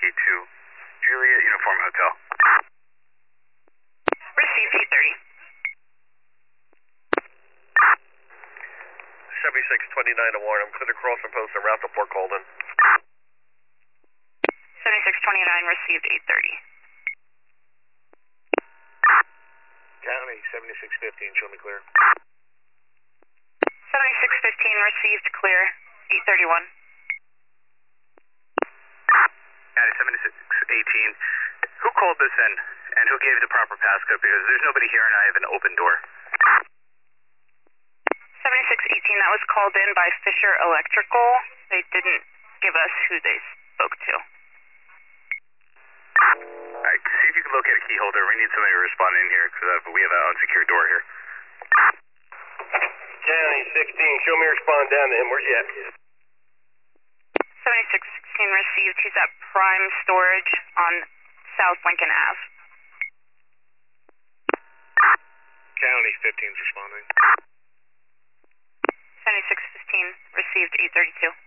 Yankee to Juliet Uniform Hotel. Received 830. 7629 to Warren. I'm clear to cross and post and route to Port Colden. 7629 received 830. County 7615, show me clear. 7615 received clear 831. County 7618. Who called this in and who gave the proper passcode? Because there's nobody here and I have an open door. 7618, that was called in by Fisher Electrical. They didn't give us who they spoke to. Alright, see if you can locate a key holder. We need somebody to respond in here because we have an unsecured door here. County 16, show me respond down to him. Where's he at? 7616 received. He's at Prime Storage on South Lincoln Ave. County 15's responding. 7615 received 832.